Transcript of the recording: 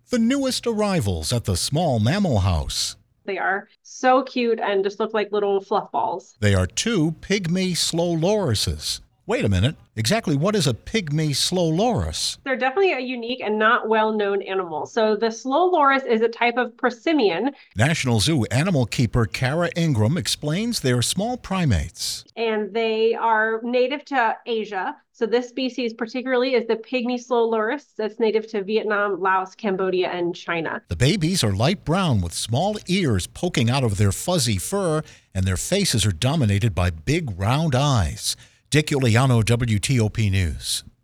The newest arrivals at the Small Mammal House. They are so cute and just look like little fluff balls. They are two pygmy slow lorises. Wait a minute. Exactly what is a pygmy slow loris? They're definitely a unique and not well-known animal. So the slow loris is a type of prosimian, National Zoo animal keeper Kara Ingram explains they're small primates. and they are native to Asia. So this species particularly is the pygmy slow loris that's native to Vietnam, Laos, Cambodia, and China. The babies are light brown with small ears poking out of their fuzzy fur, and their faces are dominated by big round eyes. Dick Uliano, WTOP News.